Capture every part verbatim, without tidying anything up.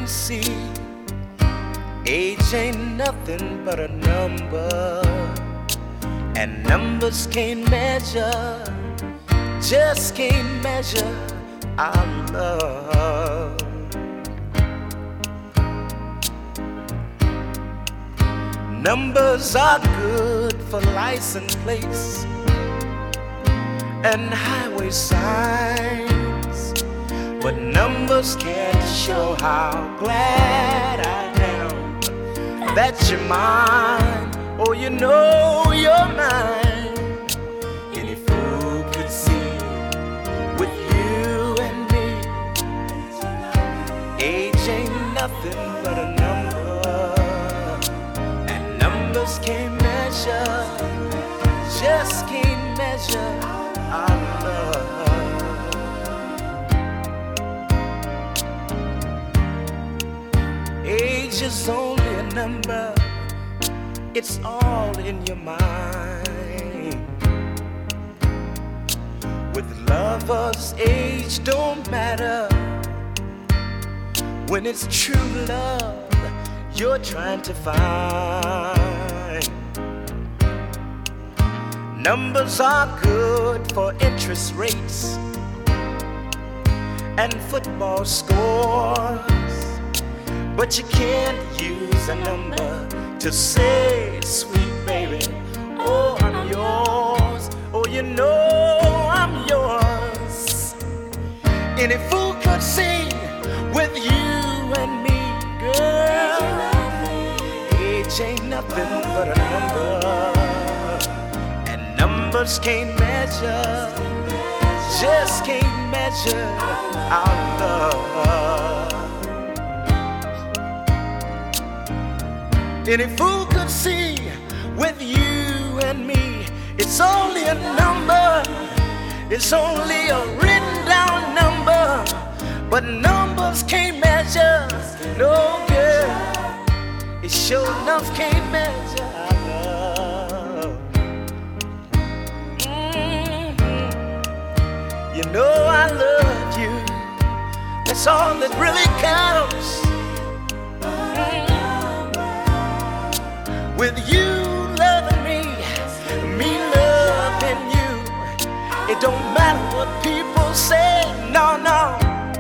can see, age ain't nothing but a number, and numbers can't measure, just can't measure our love. Numbers are good for license plates and highway signs, but numbers can't show how glad I am that you're mine. Oh, you know you're mine. Any fool could see with you and me, age ain't nothing but a number, and numbers can't measure, just can't measure our love. Age is only a number, it's all in your mind. With lovers, age don't matter. When it's true love you're trying to find. Numbers are good for interest rates and football scores, but you can't use a number to say, sweet baby, oh, I'm yours. Oh, you know I'm yours. Any fool could sing with you and me, girl. Age ain't nothing but a number, and numbers can't measure, just can't measure our love. Any fool could see with you and me, it's only a number, it's only a written down number, but numbers can't measure, no girl, it sure enough can't measure our love. Mm-hmm. You know I love you, that's all that really counts. With you loving me, me loving you, it don't matter what people say, no, no.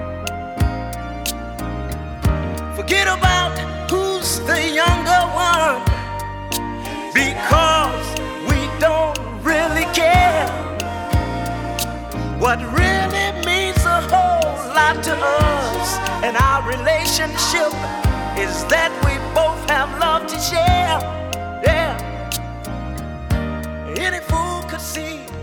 Forget about who's the younger one, because we don't really care. What really means a whole lot to us and our relationship is that we both have love to share. Yeah, any fool could see